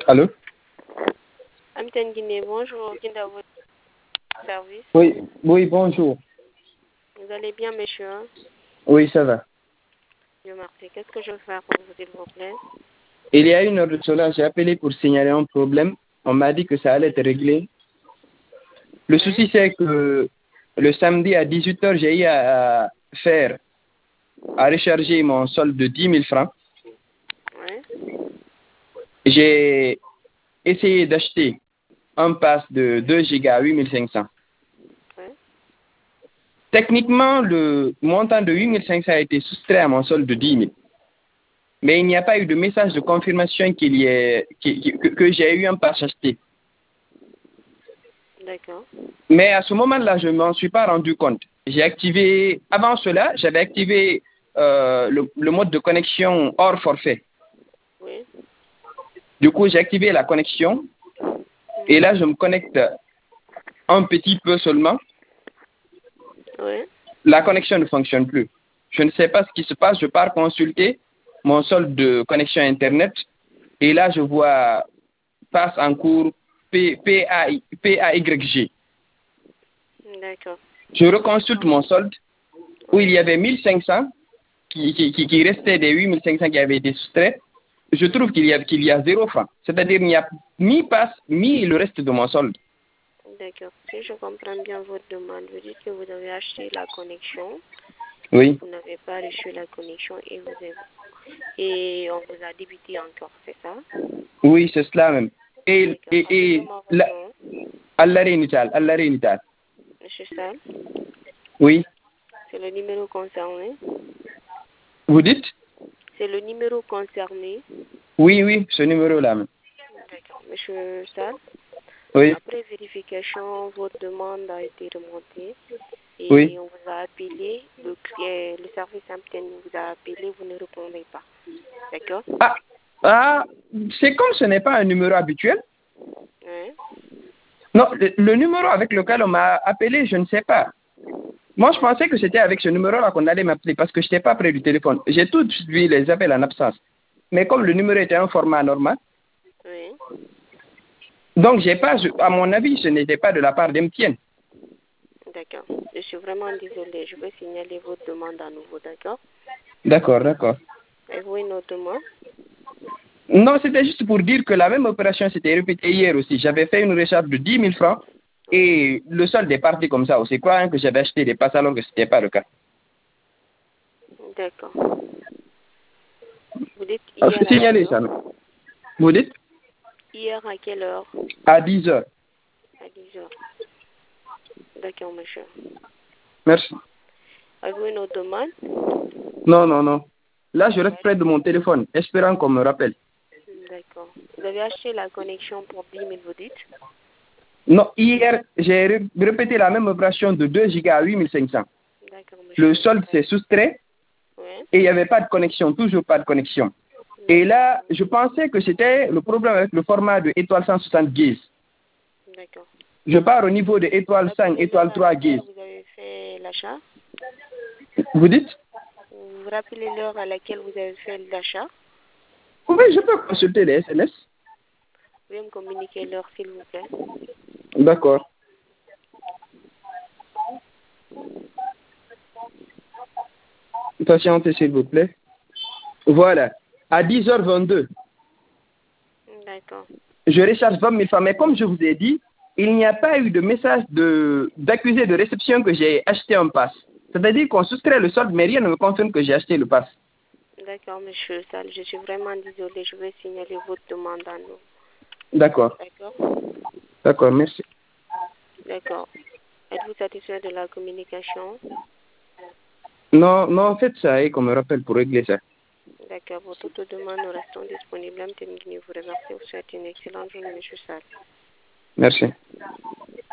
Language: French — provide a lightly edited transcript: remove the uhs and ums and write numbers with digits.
Allô? Amten Guinée, bonjour. Guinda, votre service. Oui, bonjour. Vous allez bien, monsieur? Oui, ça va. Dieu merci. Qu'est-ce que je peux faire pour vous, s'il vous plaît? Il y a une heure de cela, j'ai appelé pour signaler un problème. On m'a dit que ça allait être réglé. Le souci, c'est que le samedi à 18h, j'ai eu à recharger mon solde de 10 000 francs. Oui. J'ai essayé d'acheter un pass de 2 gigas à 8500. Oui. Techniquement, le montant de 8500 a été soustrait à mon solde de 10 000. Mais il n'y a pas eu de message de confirmation que j'ai eu un pass acheté. D'accord. Mais à ce moment-là, je ne m'en suis pas rendu compte. Avant cela, j'avais activé le mode de connexion hors forfait. Oui. Du coup, j'ai activé la connexion et là, je me connecte un petit peu seulement. Oui. La connexion ne fonctionne plus. Je ne sais pas ce qui se passe. Je pars consulter mon solde de connexion Internet et là, je vois passe en cours PAYG. D'accord. Je reconsulte mon solde où il y avait 1500 qui restait des 8500 qui avaient été soustraits. Je trouve qu'il y a 0 franc. C'est-à-dire qu'il n'y a ni passe, ni le reste de mon solde. D'accord. Si je comprends bien votre demande, vous dites que vous avez acheté la connexion. Oui. Vous n'avez pas reçu la connexion et on vous a débité encore, c'est ça? Oui, c'est cela même. Rappelez-moi votre nom. Allah Renital. Monsieur Sall, Oui. c'est le numéro concerné. Vous dites? C'est le numéro concerné. Oui, ce numéro-là même. D'accord. Monsieur Sall, Oui. après vérification, votre demande a été remontée et Oui. on vous a appelé, le service Amten vous a appelé, vous ne répondez pas. D'accord? C'est comme ce n'est pas un numéro habituel. Oui. Non, le numéro avec lequel on m'a appelé, je ne sais pas. Moi, je pensais que c'était avec ce numéro-là qu'on allait m'appeler parce que je n'étais pas près du téléphone. J'ai tout de suite vu les appels en absence. Mais comme le numéro était un format normal, Oui. donc à mon avis, ce n'était pas de la part d'Emtienne. D'accord. Je suis vraiment désolée. Je vais signaler votre demande à nouveau, d'accord? D'accord. Avez-vous une autre demande? Non, c'était juste pour dire que la même opération s'était répétée hier aussi. J'avais fait une recharge de 10 000 francs et le solde est parti comme ça aussi. Croyant que j'avais acheté des passes alors que ce n'était pas le cas. D'accord. Vous dites hier à quelle Signalez heure? ça. Non? Vous dites? Hier à quelle heure? À 10 heures. À 10 heures. D'accord, monsieur. Merci. Avez-vous une autre demande? Non. Là, je reste près de mon téléphone, espérant qu'on me rappelle. D'accord. Vous avez acheté la connexion pour 10 000, vous dites? Non, hier, j'ai répété la même opération de 2 gigas à 8500. D'accord, monsieur. Le solde s'est soustrait Oui. et il n'y avait pas de connexion, toujours pas de connexion. Et là, je pensais que c'était le problème avec le format de étoile 170. D'accord. Je pars au niveau de étoile 5, étoile 3 guise. Vous avez fait l'achat? Vous dites? Vous vous rappelez l'heure à laquelle vous avez fait l'achat? Oui, je peux consulter les SMS. Vous pouvez me communiquer l'heure, s'il vous plaît? D'accord. Patientez, s'il vous plaît. Voilà. À 10h22, D'accord. je recharge 20 000 francs. Mais comme je vous ai dit, il n'y a pas eu de message d'accusé de réception que j'ai acheté un pass. C'est-à-dire qu'on soustrait le solde, mais rien ne me confirme que j'ai acheté le pass. D'accord, monsieur Sall, je suis vraiment désolée. Je vais signaler votre demande à nous. D'accord. D'accord, merci. D'accord. Êtes-vous satisfait de la communication? Non, faites ça et qu'on me rappelle pour régler ça. D'accord. Pour toute demande, nous restons disponibles. Amten Guinée vous remercie. Vous souhaite une excellente journée, monsieur Sall. Merci.